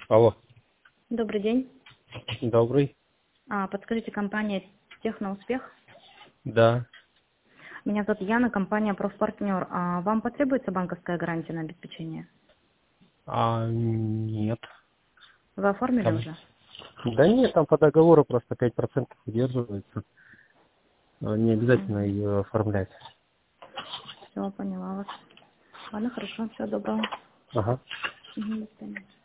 Алло, Добрый день. добрый. Подскажите, компания «Техноуспех». Да. Меня зовут Яна, компания «Профпартнер». Вам потребуется банковская гарантия на обеспечение? Нет. Вы оформили Там, уже? да нет, там по договору просто 5% удерживается. Не обязательно Угу. ее оформлять. Все, поняла вас. Ладно, хорошо, всего доброго. Ага. До свидания.